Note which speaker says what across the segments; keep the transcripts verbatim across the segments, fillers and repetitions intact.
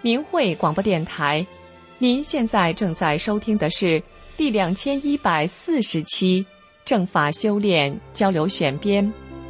Speaker 1: 明慧广播电台，您现在正在收听的是第两千一百四十期正法修炼交流选编。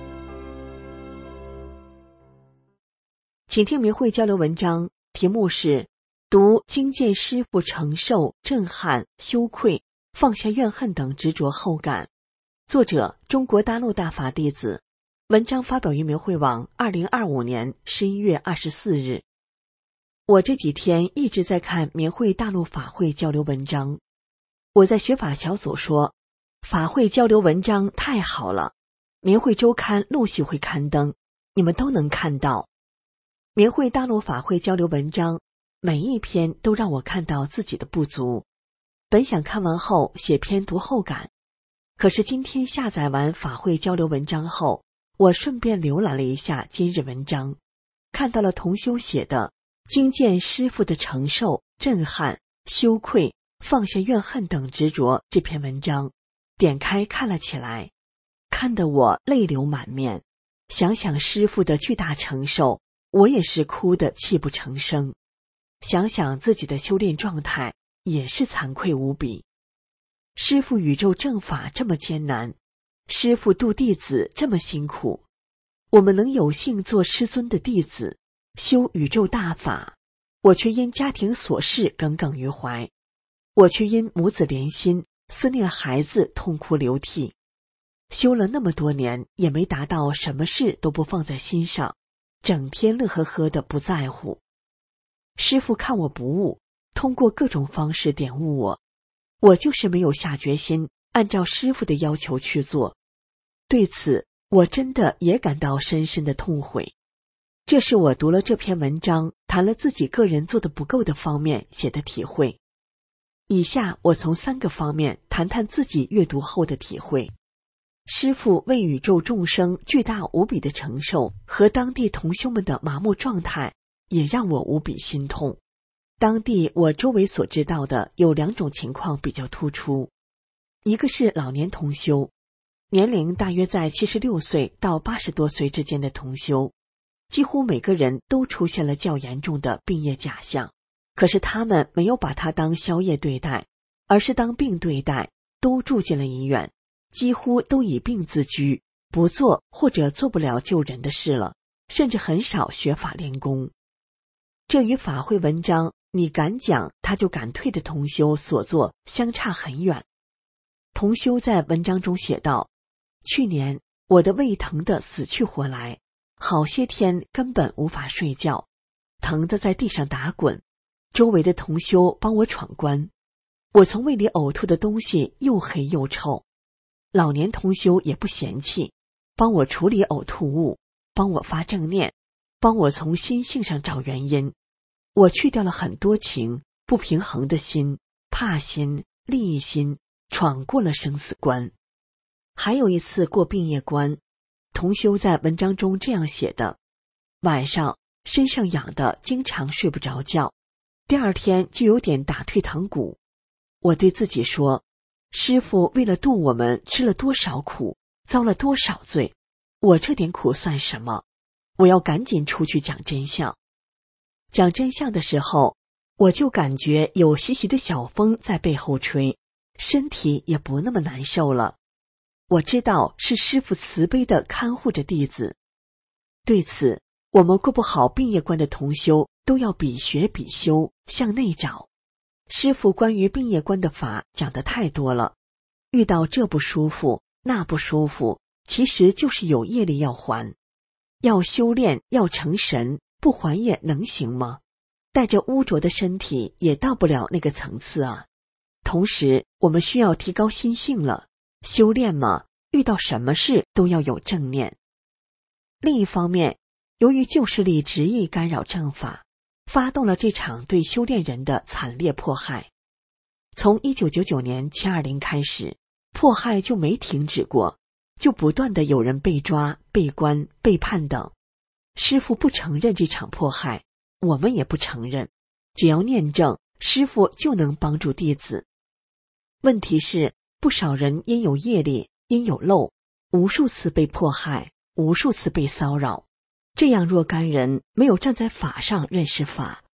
Speaker 2: 请听明慧交流文章，题目是读经见师父承受、震撼、羞愧、放下怨恨等执着后感。作者：中国大陆大法弟子。文章发表于明慧网二零二五年十一月二十四日。我这几天一直在看明慧大陆法会交流文章。我在学法小组说，法会交流文章太好了，明慧周刊陆续会刊登，你们都能看到。明慧大陆法会交流文章每一篇都让我看到自己的不足，本想看完后写篇读后感，可是今天下载完法会交流文章后，我顺便浏览了一下今日文章，看到了同修写的经见师父的承受、震撼、羞愧、放下怨恨等执着这篇文章，点开看了起来，看得我泪流满面。想想师父的巨大承受，我也是哭得泣不成声。想想自己的修炼状态，也是惭愧无比。师父宇宙正法这么艰难，师父度弟子这么辛苦，我们能有幸做师尊的弟子，修宇宙大法，我却因家庭琐事耿耿于怀，我却因母子连心，思念孩子痛哭流涕。修了那么多年，也没达到什么事都不放在心上，整天乐呵呵的不在乎。师父看我不悟，通过各种方式点悟我，我就是没有下决心按照师父的要求去做。对此，我真的也感到深深的痛悔。这是我读了这篇文章，谈了自己个人做的不够的方面写的体会。以下我从三个方面谈谈自己阅读后的体会。师父为宇宙众生巨大无比的承受和当地同修们的麻木状态，也让我无比心痛。当地我周围所知道的有两种情况比较突出，一个是老年同修，年龄大约在七十六岁到八十多岁之间的同修，几乎每个人都出现了较严重的病业假象，可是他们没有把它当宵夜对待，而是当病对待，都住进了医院，几乎都以病自居，不做或者做不了救人的事了，甚至很少学法练功。这与法会文章你敢讲他就敢退的同修所做相差很远。同修在文章中写道，去年我的胃疼得死去活来，好些天根本无法睡觉，疼得在地上打滚，周围的同修帮我闯关，我从胃里呕吐的东西又黑又臭，老年同修也不嫌弃，帮我处理呕吐物，帮我发正念，帮我从心性上找原因。我去掉了很多情，不平衡的心、怕心、利益心，闯过了生死关。还有一次过病业关，同修在文章中这样写的，晚上身上痒的经常睡不着觉，第二天就有点打退堂鼓。我对自己说，师父为了度我们吃了多少苦，遭了多少罪，我这点苦算什么？我要赶紧出去讲真相。讲真相的时候，我就感觉有习习的小风在背后吹，身体也不那么难受了。我知道是师父慈悲地看护着弟子。对此，我们过不好病业关的同修都要比学比修，向内找。师父关于病业关的法讲得太多了，遇到这不舒服那不舒服，其实就是有业力要还。要修炼，要成神，不还业能行吗？带着污浊的身体也到不了那个层次啊。同时我们需要提高心性了，修炼嘛，遇到什么事都要有正念。另一方面，由于旧势力执意干扰正法，发动了这场对修炼人的惨烈迫害。从一九九九年七二零开始，迫害就没停止过，就不断的有人被抓、被关、被判等。师父不承认这场迫害，我们也不承认，只要念正，师父就能帮助弟子。问题是，不少人因有业力，因有漏，无数次被迫害，无数次被骚扰。这样若干人没有站在法上认识法，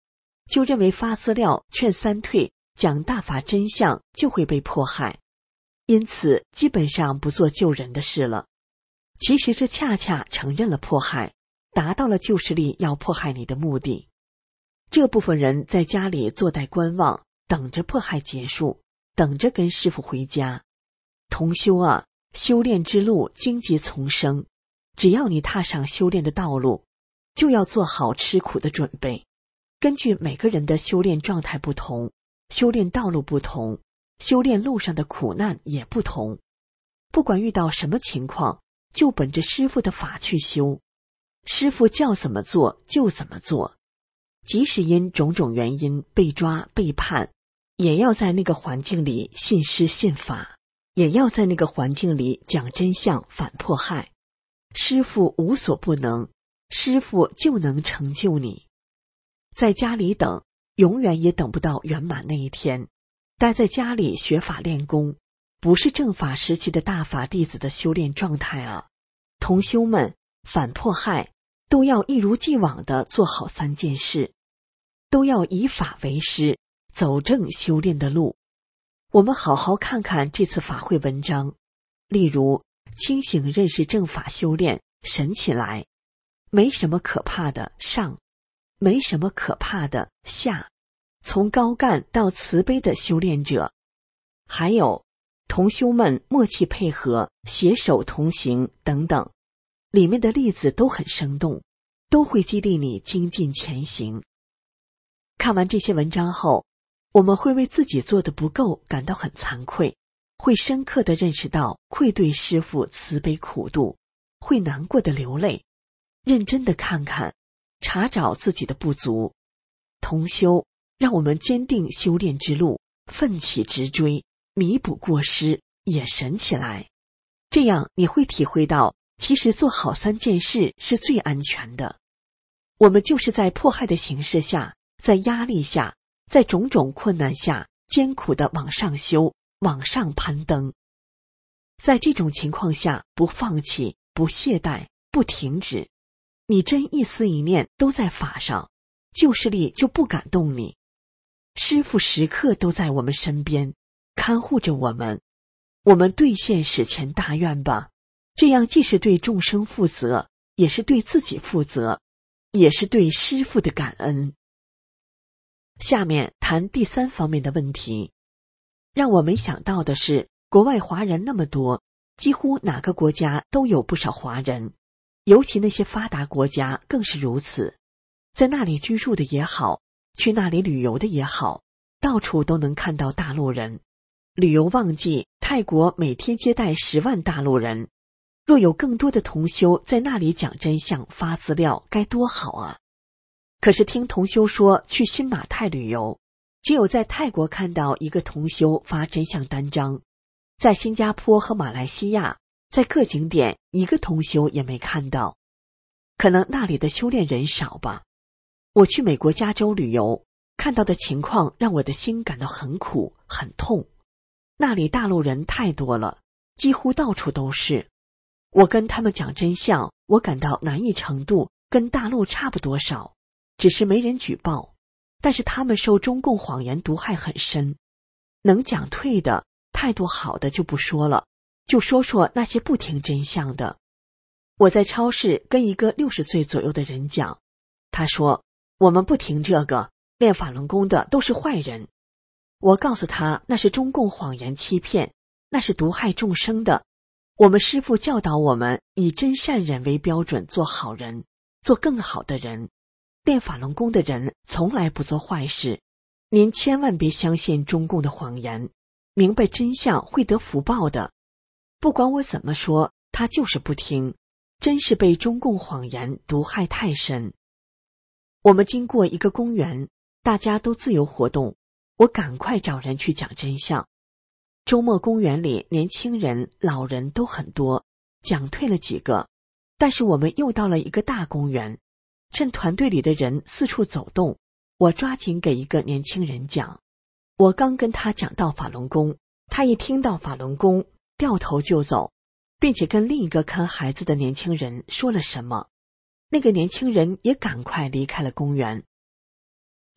Speaker 2: 就认为发资料、劝三退、讲大法真相就会被迫害，因此基本上不做救人的事了。其实这恰恰承认了迫害，达到了旧势力要迫害你的目的。这部分人在家里坐待观望，等着迫害结束，等着跟师父回家。同修啊，修炼之路荆棘丛生，只要你踏上修炼的道路，就要做好吃苦的准备。根据每个人的修炼状态不同，修炼道路不同，修炼路上的苦难也不同。不管遇到什么情况，就本着师父的法去修，师父叫怎么做就怎么做。即使因种种原因被抓被判，也要在那个环境里信师信法，也要在那个环境里讲真相反迫害。师父无所不能，师父就能成就你。在家里等，永远也等不到圆满那一天。待在家里学法练功，不是正法时期的大法弟子的修炼状态啊。同修们，反迫害都要一如既往地做好三件事，都要以法为师，走正修炼的路。我们好好看看这次法会文章，例如清醒认识正法修炼，神起来，没什么可怕的，上，没什么可怕的，下，从高干到慈悲的修炼者。还有同修们默契配合，携手同行等等，里面的例子都很生动，都会激励你精进前行。看完这些文章后，我们会为自己做的不够感到很惭愧，会深刻地认识到愧对师父慈悲苦度，会难过的流泪，认真地看看，查找自己的不足。同修让我们坚定修炼之路，奋起直追，弥补过失，也神起来。这样你会体会到，其实做好三件事是最安全的。我们就是在迫害的形势下，在压力下，在种种困难下，艰苦地往上修，往上攀登。在这种情况下，不放弃，不懈怠，不停止，你真一思一念都在法上，旧势力就不敢动你。师父时刻都在我们身边，看护着我们。我们兑现史前大愿吧，这样既是对众生负责，也是对自己负责，也是对师父的感恩。下面谈第三方面的问题。让我没想到的是，国外华人那么多，几乎哪个国家都有不少华人，尤其那些发达国家更是如此。在那里居住的也好，去那里旅游的也好，到处都能看到大陆人。旅游旺季，泰国每天接待十万大陆人，若有更多的同修在那里讲真相发资料，该多好啊！可是听同修说去新马泰旅游，只有在泰国看到一个同修发真相单张，在新加坡和马来西亚，在各景点一个同修也没看到。可能那里的修炼人少吧。我去美国加州旅游，看到的情况让我的心感到很苦很痛。那里大陆人太多了，几乎到处都是。我跟他们讲真相，我感到难易程度跟大陆差不多少，只是没人举报。但是他们受中共谎言毒害很深，能讲退的，态度好的就不说了，就说说那些不听真相的。我在超市跟一个六十岁左右的人讲，他说我们不听这个，练法轮功的都是坏人。我告诉他，那是中共谎言欺骗，那是毒害众生的。我们师父教导我们以真善忍为标准做好人，做更好的人。练法轮功的人从来不做坏事，您千万别相信中共的谎言，明白真相会得福报的。不管我怎么说，他就是不听，真是被中共谎言毒害太深。我们经过一个公园，大家都自由活动，我赶快找人去讲真相。周末公园里年轻人老人都很多，讲退了几个。但是我们又到了一个大公园，趁团队里的人四处走动，我抓紧给一个年轻人讲。我刚跟他讲到法轮功，他一听到法轮功掉头就走，并且跟另一个看孩子的年轻人说了什么。那个年轻人也赶快离开了公园。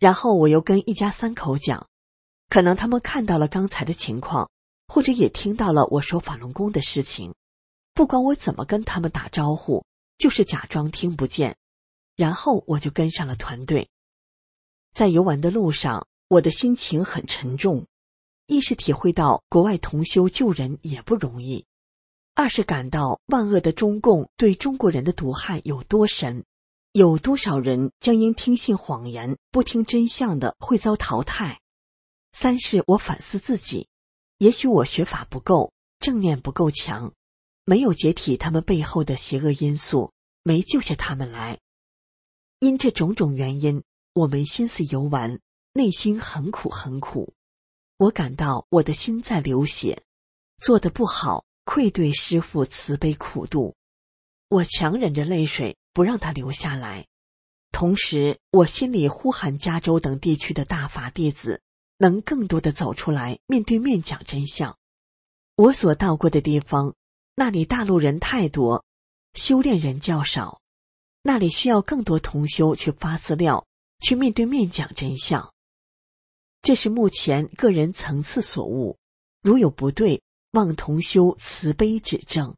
Speaker 2: 然后我又跟一家三口讲，可能他们看到了刚才的情况，或者也听到了我说法轮功的事情，不管我怎么跟他们打招呼，就是假装听不见，然后我就跟上了团队。在游玩的路上，我的心情很沉重，一是体会到国外同修救人也不容易，二是感到万恶的中共对中国人的毒害有多深，有多少人将因听信谎言、不听真相的会遭淘汰。三是我反思自己，也许我学法不够，正念不够强，没有解体他们背后的邪恶因素，没救下他们来。因这种种原因，我没心思游玩，内心很苦很苦。我感到我的心在流血，做得不好，愧对师父慈悲苦度。我强忍着泪水，不让它流下来。同时，我心里呼喊加州等地区的大法弟子，能更多的走出来，面对面讲真相。我所到过的地方，那里大陆人太多，修炼人较少，那里需要更多同修去发资料，去面对面讲真相。这是目前个人层次所悟，如有不对，望同修慈悲指正。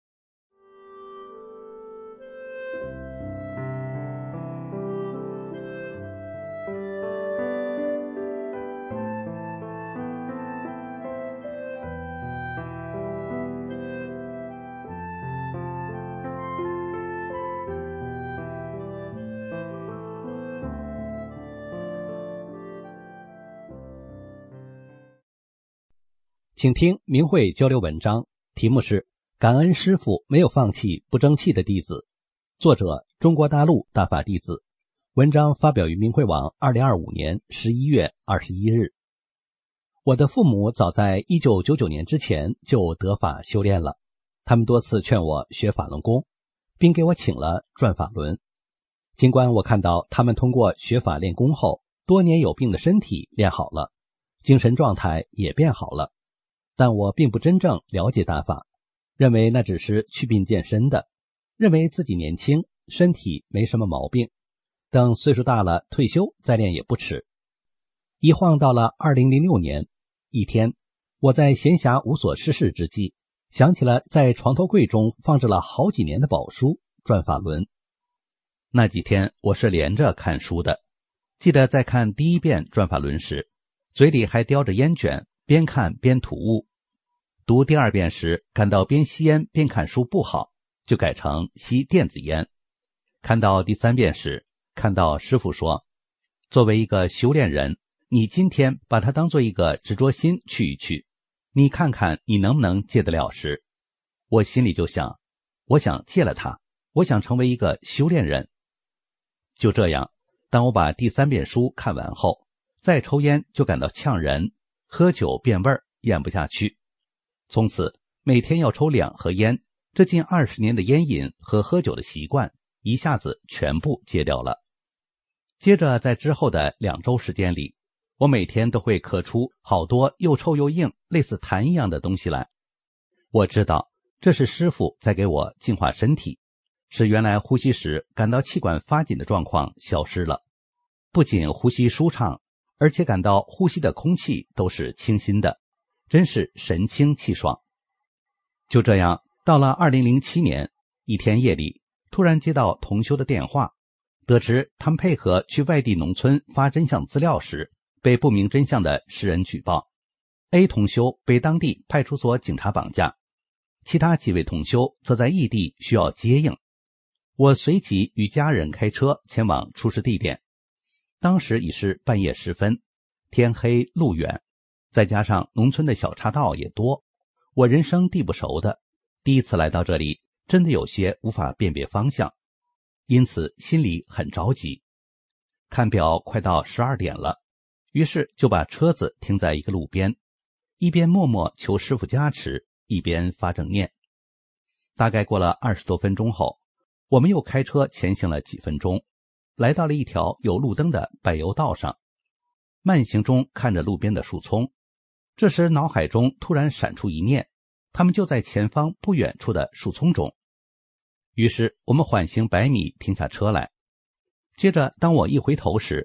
Speaker 3: 请听明慧交流文章，题目是感恩师父没有放弃不争气的弟子，作者中国大陆大法弟子，文章发表于明慧网二零二五年十一月二十一日。我的父母早在一九九九年之前就得法修炼了，他们多次劝我学法轮功，并给我请了转法轮。尽管我看到他们通过学法练功后，多年有病的身体练好了，精神状态也变好了，但我并不真正了解大法，认为那只是祛病健身的，认为自己年轻，身体没什么毛病，等岁数大了退休再练也不迟。一晃到了二零零六年，一天，我在闲暇无所事事之际，想起了在床头柜中放置了好几年的宝书《转法轮》。那几天我是连着看书的，记得在看第一遍《转法轮》时，嘴里还叼着烟卷，边看边吐雾。读第二遍时，感到边吸烟边看书不好，就改成吸电子烟。看到第三遍时，看到师父说，作为一个修炼人，你今天把它当做一个执着心去一去，你看看你能不能戒得了时，我心里就想，我想戒了它，我想成为一个修炼人。就这样，当我把第三遍书看完后，再抽烟就感到呛人，喝酒变味儿，咽不下去。从此每天要抽两盒烟，这近二十年的烟瘾和喝酒的习惯一下子全部戒掉了。接着在之后的两周时间里，我每天都会咳出好多又臭又硬类似痰一样的东西来。我知道这是师父在给我净化身体，使原来呼吸时感到气管发紧的状况消失了，不仅呼吸舒畅，而且感到呼吸的空气都是清新的，真是神清气爽。就这样，到了二零零七年，一天夜里，突然接到同修的电话，得知他们配合去外地农村发真相资料时，被不明真相的诗人举报 A 同修被当地派出所警察绑架，其他几位同修则在异地需要接应。我随即与家人开车前往出事地点。当时已是半夜时分，天黑路远，再加上农村的小岔道也多，我人生地不熟的，第一次来到这里，真的有些无法辨别方向，因此心里很着急。看表快到十二点了，于是就把车子停在一个路边，一边默默求师父加持，一边发正念。大概过了二十多分钟后，我们又开车前行了几分钟，来到了一条有路灯的柏油道上。慢行中看着路边的树丛，这时脑海中突然闪出一念，他们就在前方不远处的树丛中。于是我们缓行百米停下车来。接着当我一回头时，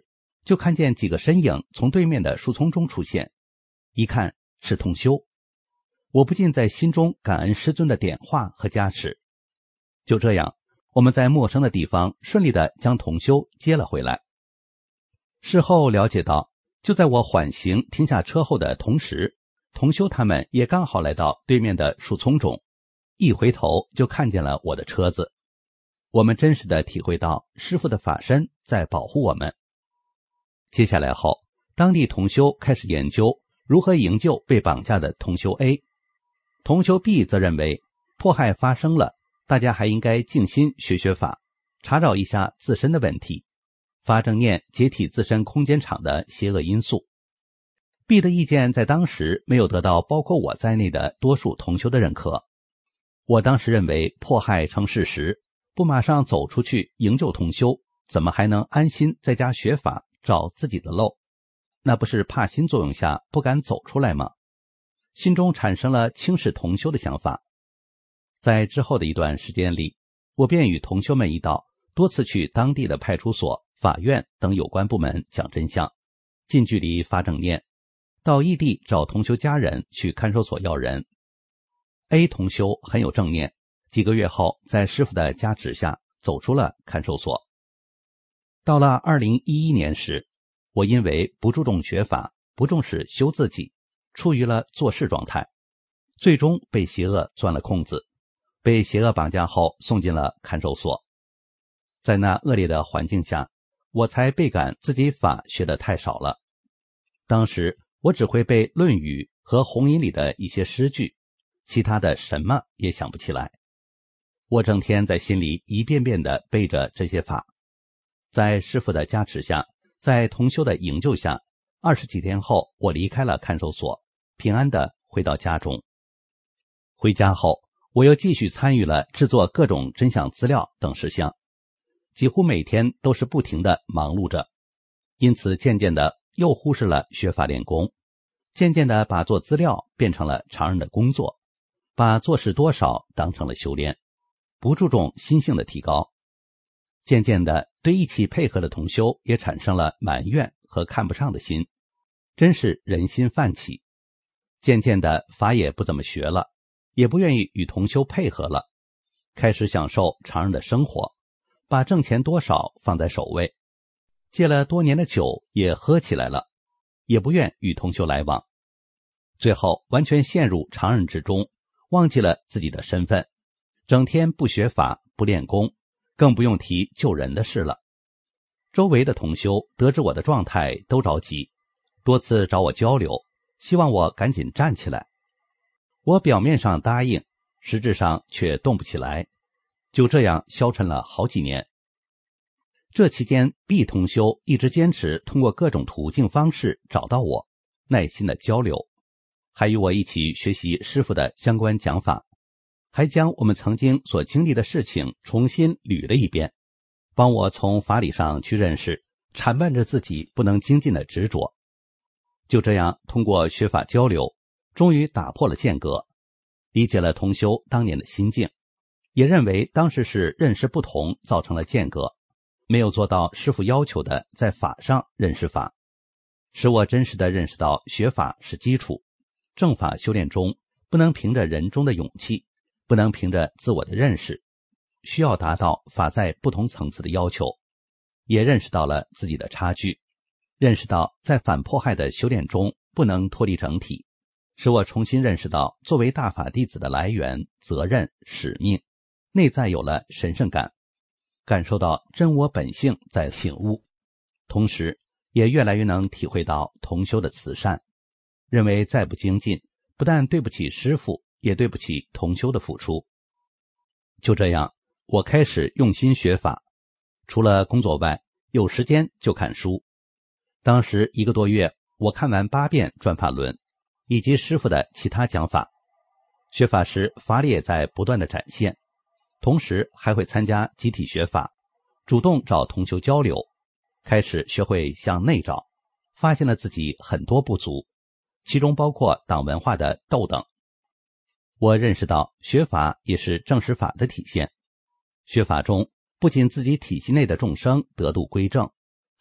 Speaker 3: 就看见几个身影从对面的树丛中出现，一看是同修。我不禁在心中感恩师尊的点化和加持。就这样，我们在陌生的地方顺利地将同修接了回来。事后了解到，就在我缓行停下车后的同时，同修他们也刚好来到对面的树丛中，一回头就看见了我的车子。我们真实地体会到师父的法身在保护我们。接下来后，当地同修开始研究如何营救被绑架的同修 A， 同修 B 则认为迫害发生了，大家还应该静心学学法，查找一下自身的问题，发正念解体自身空间场的邪恶因素。B 的意见在当时没有得到包括我在内的多数同修的认可。我当时认为迫害成事实，不马上走出去营救同修，怎么还能安心在家学法找自己的漏？那不是怕心作用下不敢走出来吗？心中产生了轻视同修的想法。在之后的一段时间里，我便与同修们一道多次去当地的派出所、法院等有关部门讲真相，近距离发正念，到异地找同修家人去看守所要人。A 同修很有正念，几个月后在师父的加持下走出了看守所。到了二零一一年时，我因为不注重学法，不重视修自己，处于了做事状态，最终被邪恶钻了空子，被邪恶绑架后送进了看守所。在那恶劣的环境下，我才倍感自己法学得太少了。当时我只会背《论语》和《红引》里的一些诗句，其他的什么也想不起来。我整天在心里一遍遍地背着这些法。在师父的加持下，在同修的营救下，二十几天后，我离开了看守所，平安地回到家中。回家后，我又继续参与了制作各种真相资料等事项，几乎每天都是不停地忙碌着，因此渐渐地又忽视了学法练功，渐渐地把做资料变成了常人的工作，把做事多少当成了修炼，不注重心性的提高。渐渐的，对一起配合的同修也产生了埋怨和看不上的心，真是人心泛起。渐渐的，法也不怎么学了，也不愿意与同修配合了，开始享受常人的生活，把挣钱多少放在首位。戒了多年的酒也喝起来了，也不愿与同修来往。最后完全陷入常人之中，忘记了自己的身份，整天不学法不练功，更不用提救人的事了。周围的同修得知我的状态都着急，多次找我交流，希望我赶紧站起来。我表面上答应，实质上却动不起来，就这样消沉了好几年。这期间 B 同修一直坚持通过各种途径方式找到我，耐心的交流，还与我一起学习师父的相关讲法，还将我们曾经所经历的事情重新捋了一遍，帮我从法理上去认识缠绊着自己不能精进的执着。就这样通过学法交流，终于打破了间隔，理解了同修当年的心境，也认为当时是认识不同造成了间隔，没有做到师父要求的在法上认识法，使我真实的认识到学法是基础，正法修炼中不能凭着人中的勇气，不能凭着自我的认识，需要达到法在不同层次的要求，也认识到了自己的差距，认识到在反迫害的修炼中不能脱离整体，使我重新认识到作为大法弟子的来源、责任、使命，内在有了神圣感，感受到真我本性在醒悟，同时也越来越能体会到同修的慈善，认为再不精进，不但对不起师父，也对不起同修的付出。就这样，我开始用心学法，除了工作外，有时间就看书。当时一个多月，我看完八遍转法轮，以及师父的其他讲法。学法时，法理也在不断的展现，同时还会参加集体学法，主动找同修交流，开始学会向内找，发现了自己很多不足，其中包括党文化的斗等。我认识到学法也是正实法的体现，学法中不仅自己体系内的众生得度归正，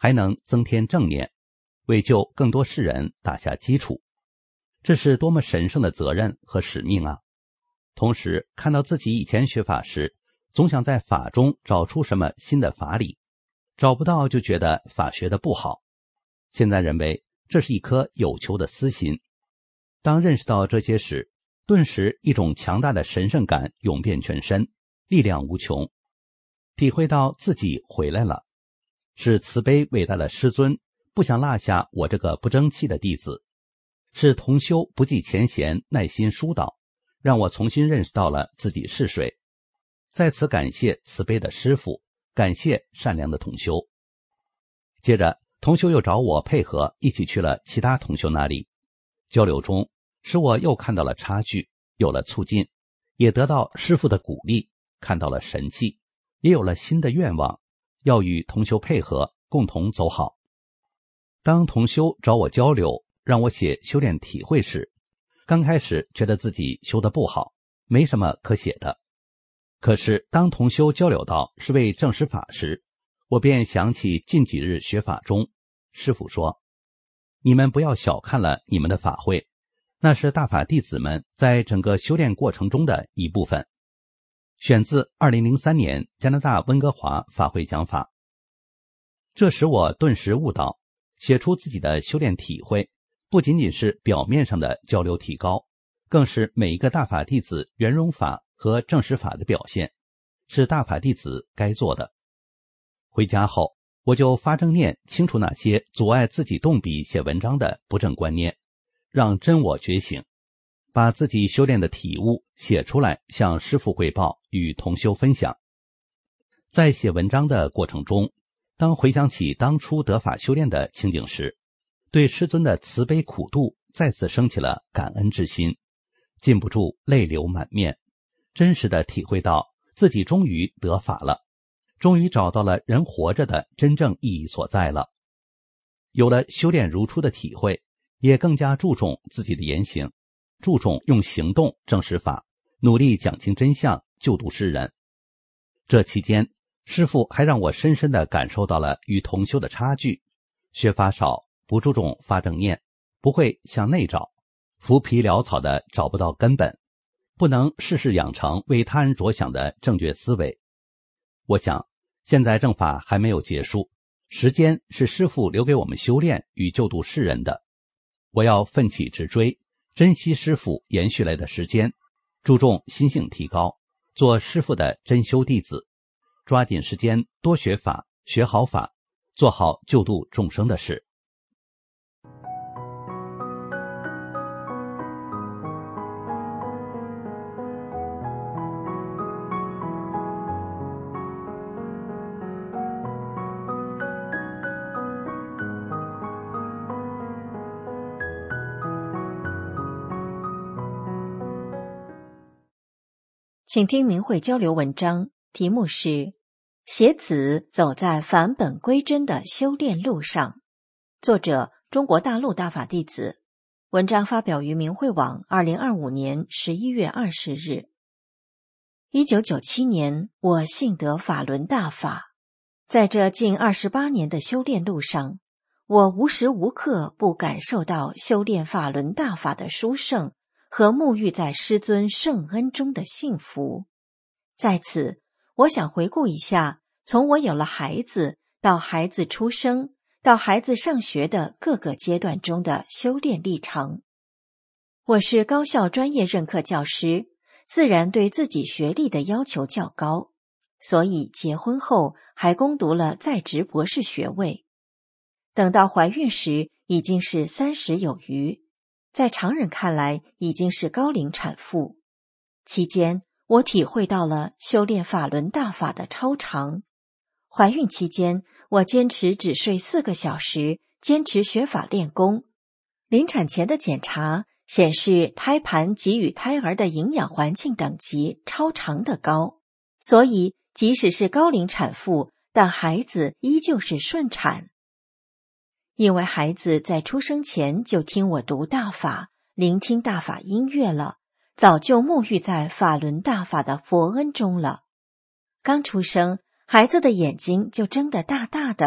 Speaker 3: 还能增添正念，为救更多世人打下基础。这是多么神圣的责任和使命啊！同时看到自己以前学法时，总想在法中找出什么新的法理，找不到就觉得法学的不好。现在认为这是一颗有求的私心。当认识到这些时，顿时一种强大的神圣感涌遍全身，力量无穷。体会到自己回来了，是慈悲伟大的师尊不想落下我这个不争气的弟子，是同修不计前嫌耐心疏导，让我重新认识到了自己是谁。在此感谢慈悲的师父，感谢善良的同修。接着同修又找我配合，一起去了其他同修那里。交流中使我又看到了差距，有了促进，也得到师父的鼓励，看到了神迹，也有了新的愿望，要与同修配合，共同走好。当同修找我交流，让我写修炼体会时，刚开始觉得自己修得不好，没什么可写的。可是当同修交流到是为证实法时，我便想起近几日学法中，师父说，你们不要小看了你们的法会，那是大法弟子们在整个修炼过程中的一部分。选自二零零三年加拿大温哥华法会讲法。这使我顿时悟到，写出自己的修炼体会，不仅仅是表面上的交流提高，更是每一个大法弟子圆融法和证实法的表现，是大法弟子该做的。回家后，我就发正念，清除那些阻碍自己动笔写文章的不正观念，让真我觉醒，把自己修炼的体悟写出来，向师父汇报，与同修分享。在写文章的过程中，当回想起当初得法修炼的情景时，对师尊的慈悲苦度再次升起了感恩之心，禁不住泪流满面，真实的体会到自己终于得法了，终于找到了人活着的真正意义所在了。有了修炼如初的体会，也更加注重自己的言行，注重用行动证实法，努力讲清真相，救度世人。这期间，师父还让我深深地感受到了与同修的差距，学法少，不注重发正念，不会向内找，浮皮潦草的找不到根本，不能事事养成为他人着想的正确思维。我想现在正法还没有结束，时间是师父留给我们修炼与救度世人的，我要奋起直追，珍惜师父延续来的时间，注重心性提高，做师父的真修弟子，抓紧时间多学法，学好法，做好救度众生的事。
Speaker 2: 请听明慧交流文章，题目是携子走在返本归真的修炼路上，作者中国大陆大法弟子，文章发表于明慧网二零二五年十一月二十日。一九九七年，我信得法轮大法，在这近二十八年的修炼路上，我无时无刻不感受到修炼法轮大法的殊胜和沐浴在师尊圣恩中的幸福。在此，我想回顾一下，从我有了孩子到孩子出生到孩子上学的各个阶段中的修炼历程。我是高校专业任课教师，自然对自己学历的要求较高，所以结婚后还攻读了在职博士学位。等到怀孕时已经是三十有余，在常人看来已经是高龄产妇。期间我体会到了修炼法轮大法的超常。怀孕期间，我坚持只睡四个小时，坚持学法练功。临产前的检查显示胎盘给予胎儿的营养环境等级超常的高，所以即使是高龄产妇，但孩子依旧是顺产。因为孩子在出生前就听我读大法，聆听大法音乐了，早就沐浴在法轮大法的佛恩中了。刚出生，孩子的眼睛就睁得大大的，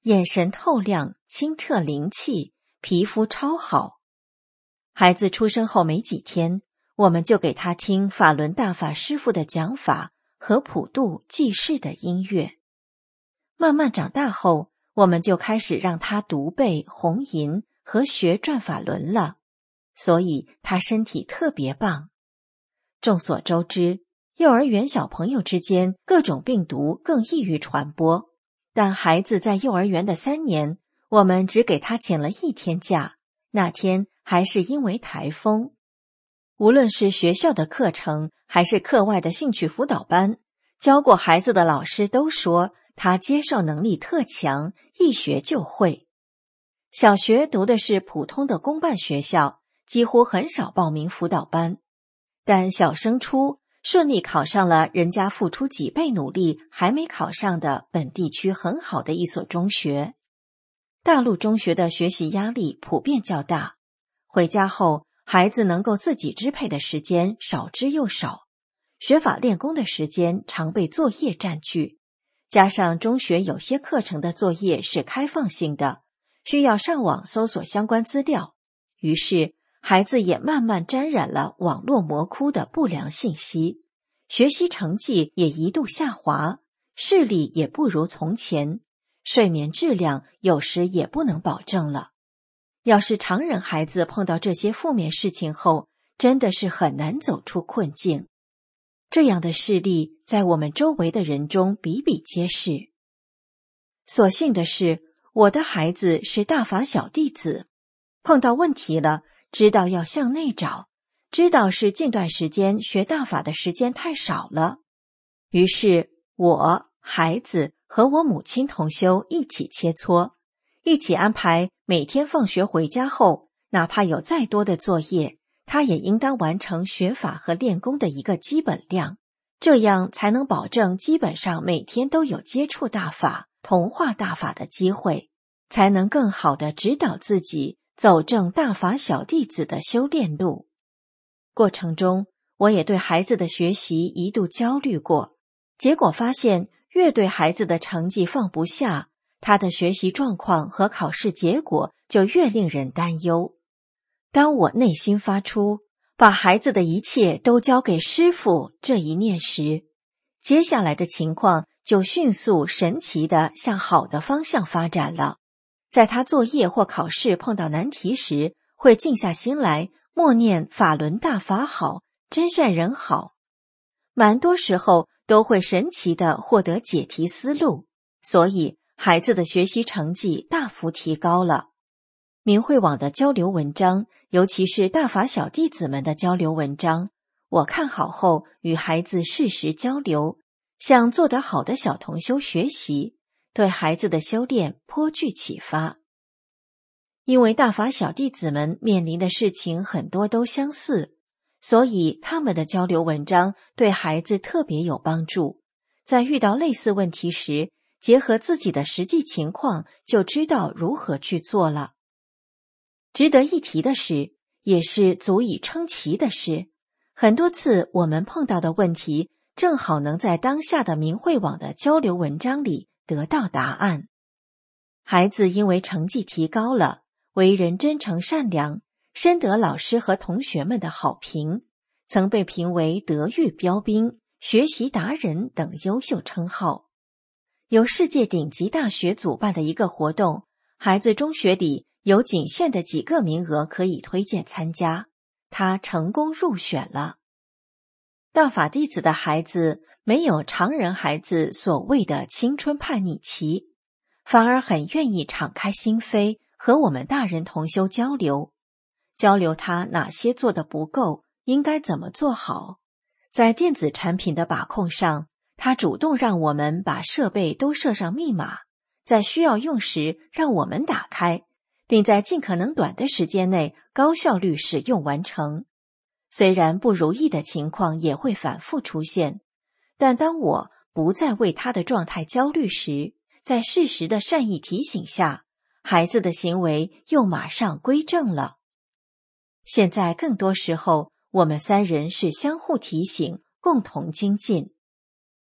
Speaker 4: 眼神透亮，清澈灵气，皮肤超好。孩子出生后没几天，我们就给他听法轮大法师父的讲法和普度济世的音乐。慢慢长大后，我们就开始让他读背、弘吟和学转法轮了，所以他身体特别棒。众所周知，幼儿园小朋友之间各种病毒更易于传播，但孩子在幼儿园的三年，我们只给他请了一天假，那天还是因为台风。无论是学校的课程，还是课外的兴趣辅导班，教过孩子的老师都说他接受能力特强，一学就会。小学读的是普通的公办学校，几乎很少报名辅导班，但小升初顺利考上了人家付出几倍努力还没考上的本地区很好的一所中学。大陆中学的学习压力普遍较大，回家后孩子能够自己支配的时间少之又少，学法练功的时间常被作业占据，加上中学有些课程的作业是开放性的，需要上网搜索相关资料，于是孩子也慢慢沾染了网络魔窟的不良信息，学习成绩也一度下滑，视力也不如从前，睡眠质量有时也不能保证了。要是常人孩子碰到这些负面事情后，真的是很难走出困境。这样的事例在我们周围的人中比比皆是。所幸的是，我的孩子是大法小弟子，碰到问题了，知道要向内找，知道是近段时间学大法的时间太少了。于是我、孩子和我母亲同修一起切磋，一起安排每天放学回家后，哪怕有再多的作业，他也应当完成学法和练功的一个基本量，这样才能保证基本上每天都有接触大法、同化大法的机会，才能更好地指导自己走正大法小弟子的修炼路。过程中，我也对孩子的学习一度焦虑过，结果发现越对孩子的成绩放不下，他的学习状况和考试结果就越令人担忧。当我内心发出把孩子的一切都交给师父这一念时，接下来的情况就迅速神奇地向好的方向发展了。在他作业或考试碰到难题时，会静下心来默念法轮大法好，真善人好，蛮多时候都会神奇地获得解题思路，所以孩子的学习成绩大幅提高了。明慧网的交流文章，尤其是大法小弟子们的交流文章，我看好后与孩子适时交流，向做得好的小同修学习，对孩子的修炼颇具启发。因为大法小弟子们面临的事情很多都相似，所以他们的交流文章对孩子特别有帮助，在遇到类似问题时，结合自己的实际情况，就知道如何去做了。值得一提的是，也是足以称奇的是，很多次我们碰到的问题，正好能在当下的明慧网的交流文章里得到答案。孩子因为成绩提高了，为人真诚善良，深得老师和同学们的好评，曾被评为德育标兵、学习达人等优秀称号。由世界顶级大学主办的一个活动，孩子中学里有仅限的几个名额可以推荐参加，他成功入选了。大法弟子的孩子没有常人孩子所谓的青春叛逆期，反而很愿意敞开心扉和我们大人同修交流，交流他哪些做得不够，应该怎么做好。在电子产品的把控上，他主动让我们把设备都设上密码，在需要用时让我们打开，并在尽可能短的时间内高效率使用完成。虽然不如意的情况也会反复出现，但当我不再为他的状态焦虑时，在适时的善意提醒下，孩子的行为又马上归正了。现在更多时候，我们三人是相互提醒，共同精进。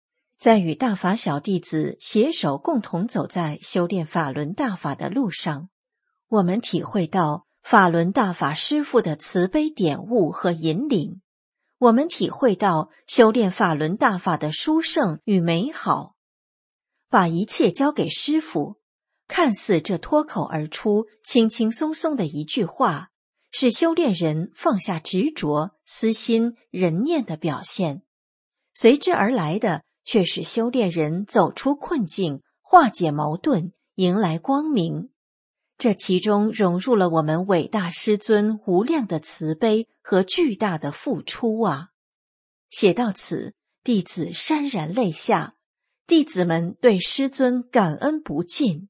Speaker 4: 在与大法小弟子携手共同走在修炼法轮大法的路上，我们体会到法轮大法师父的慈悲点悟和引领，我们体会到修炼法轮大法的殊胜与美好。把一切交给师父，看似这脱口而出、轻轻松松的一句话，是修炼人放下执着、私心、人念的表现，随之而来的却是修炼人走出困境，化解矛盾，迎来光明。这其中融入了我们伟大师尊无量的慈悲和巨大的付出啊！写到此，弟子潸然泪下，弟子们对师尊感恩不尽。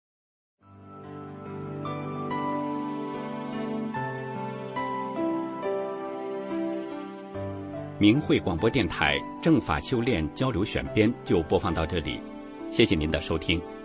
Speaker 5: 明慧广播电台正法修炼交流选编就播放到这里，谢谢您的收听。